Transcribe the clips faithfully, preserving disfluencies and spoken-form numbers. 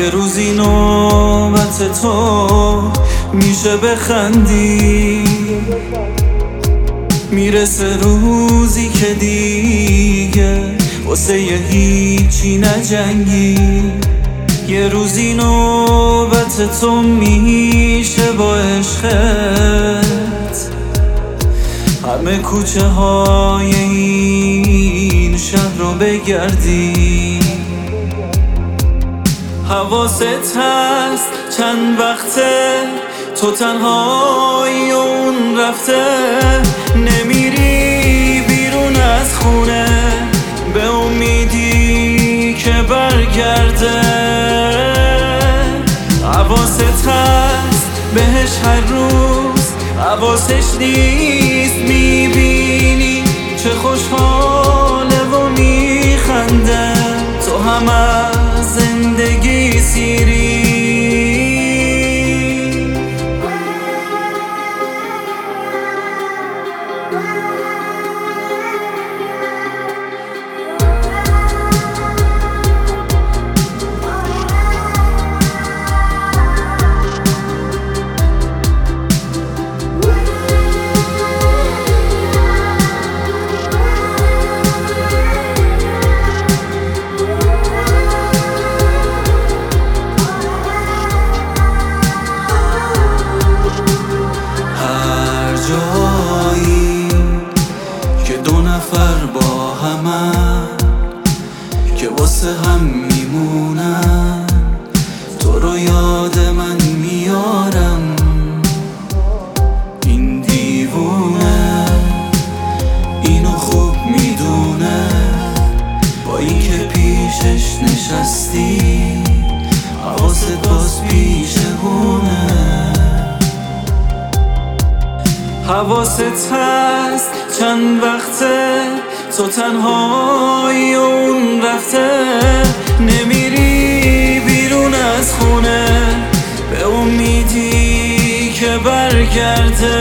یه روزی نوبت تو میشه بخندی، میرسه روزی که دیگه واسه یه هیچی نجنگی. یه روزی نوبت تو میشه با عشقت همه کوچه های این شهر رو بگردی. حواست هست چند وقته تو تنهایی و اون رفته، نمیری بیرون از خونه به امیدی که برگرده. حواست هست بهش هر روز، حواسش نیست میبینی چه خوشحاله و میخنده. تو هم از زندگی سیری. با همن که واسه هم میمونن، تو رو یاد من میارم. این دیوونه اینو خوب میدونه، با این که پیشش نشستی حواست باز پیشونه. حواست هست چند وقته تو تنهایی و اون رفته، نمیری بیرون از خونه به امیدی که برگرده.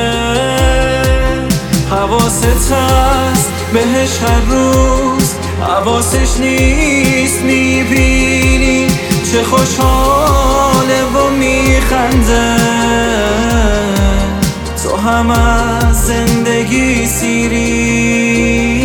حواست هست بهش هر روز، حواسش نیست میبینی چه خوشحاله و میخنده. تو هم از زندگی سیری.